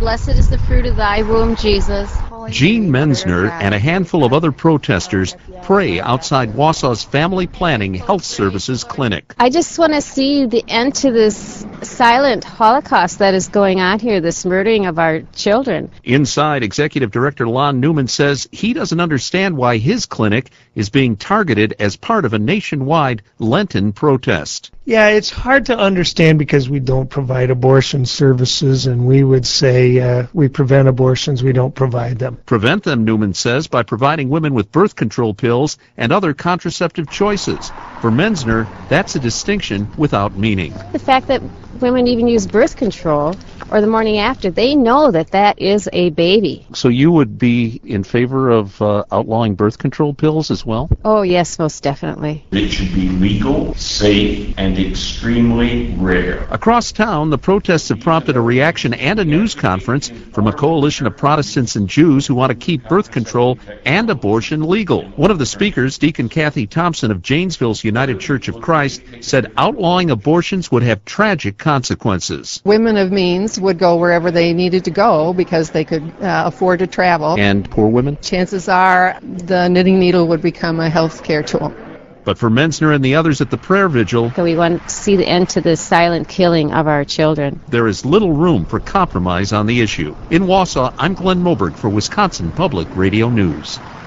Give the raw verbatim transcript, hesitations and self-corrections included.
Blessed is the fruit of thy womb, Jesus. Jean Menzner and a handful of other protesters pray outside Wausau's Family Planning Health Services Clinic. I just want to see the end to this silent Holocaust that is going on here, this murdering of our children. Inside, Executive Director Lon Newman says he doesn't understand why his clinic is being targeted as part of a nationwide Lenten protest. Yeah, it's hard to understand because we don't provide abortion services, and we would say uh, we prevent abortions, we don't provide them. Prevent them, Newman says, by providing women with birth control pills and other contraceptive choices. For Menzner, that's a distinction without meaning. The fact that women even use birth control or the morning after, they know that that is a baby. So you would be in favor of uh, outlawing birth control pills as well? Oh, yes, most definitely. It should be legal, safe, and extremely rare. Across town, the protests have prompted a reaction and a news conference from a coalition of Protestants and Jews who want to keep birth control and abortion legal. One of the speakers, Deacon Kathy Thompson of Janesville's United Church of Christ, said outlawing abortions would have tragic consequences. Women of means would go wherever they needed to go because they could uh, afford to travel. And poor women? Chances are the knitting needle would become a health care tool. But for Menzner and the others at the prayer vigil, we want to see the end to this silent killing of our children. There is little room for compromise on the issue. In Wausau, I'm Glenn Moberg for Wisconsin Public Radio News.